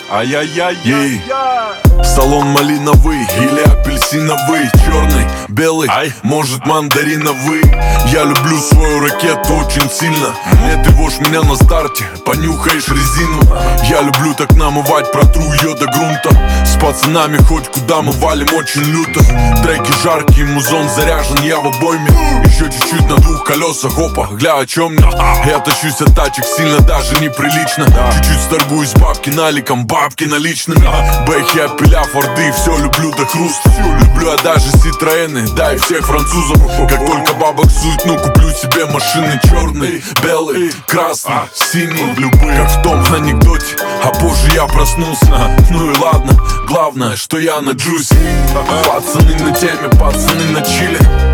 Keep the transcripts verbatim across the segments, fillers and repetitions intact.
Ай-яй-яй-яй. Салон малиновый или апельсиновый, черный, белый, Ай. может мандариновый. Я люблю свою ракету очень сильно. Не ты вошь меня на старте, понюхаешь резину. Я люблю так намывать, протру ее до грунта. С пацанами хоть куда мы валим очень люто. Треки жаркие, музон заряжен, я в обойме. Еще чуть-чуть на двух колесах, опа, гля, о чем мне. Я тащусь от тачек сильно, даже неприлично. Чуть-чуть сторгуюсь, бабки наликом, бабки наличными. Бэхи, апеля, форды, все люблю до хруста. Люблю я даже Ситроены, да и всех французов. Как только бабок сует, ну куплю себе машины черный, белый, красный, синий, любые. Как в том анекдоте, а позже я проснулся. Ну и ладно, главное, что я на джусе. Пацаны на теме, пацаны на чиле.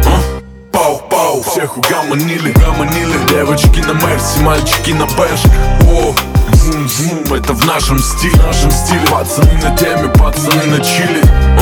Пау-пау, всех угомонили, угомонили. Девочки на Мерси, мальчики на Бэш. О, зум-зум, это в нашем стиле, в нашем стиле. Пацаны на теме, пацаны на чиле.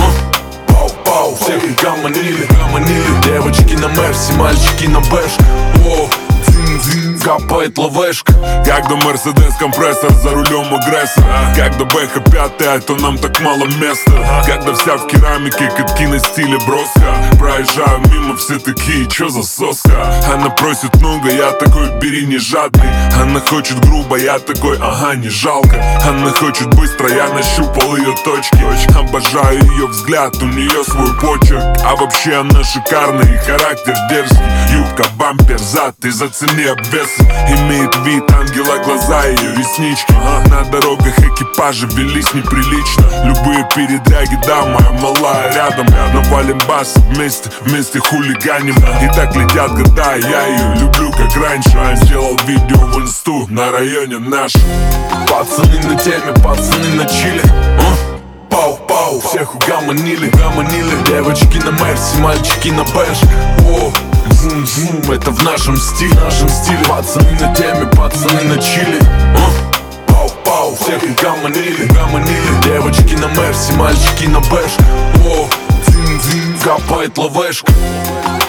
Пау-пау, всех угомонили, угомонили. Девочки на Мерси, мальчики на Бэш. О, дзин-дзин, капает лавешка. Когда Мерседес компрессор за рулем агрессора. Когда Бэха пятая, то нам так мало места. Когда вся в керамике, катки на стиле броска. Проезжаю мимо, все такие, чё за соска? Она просит много, я такой, бери не жадный. Она хочет грубо, я такой, ага, не жалко. Она хочет быстро, я нащупал ее точки. Обожаю ее взгляд, у нее свой почерк. А вообще она шикарная и характер дерзкий. Юбка, бампер, зад, и зацени обвесы. Имеет вид ангела, глаза ее реснички. На дорогах экипажи велись неприлично. Любые передряги, да, моя малая рядом. Навалим бас вместе, вместе хулиганим. И так летят года, я ее люблю как раньше. Сделал видео в инсту на районе наш. Пацаны на теме, пацаны на чиле. Пау-пау, всех угомонили, угомонили. Девочки на Мерси, мальчики на Бэш. О, зум-зум, это в нашем стиле, в нашем стиле. Пацаны на теме, пацаны на чиле. Пау-пау, всех угомонили, угомонили. Девочки на Мерси, мальчики на Бэш. О, дзин-дзин, капает лавешка.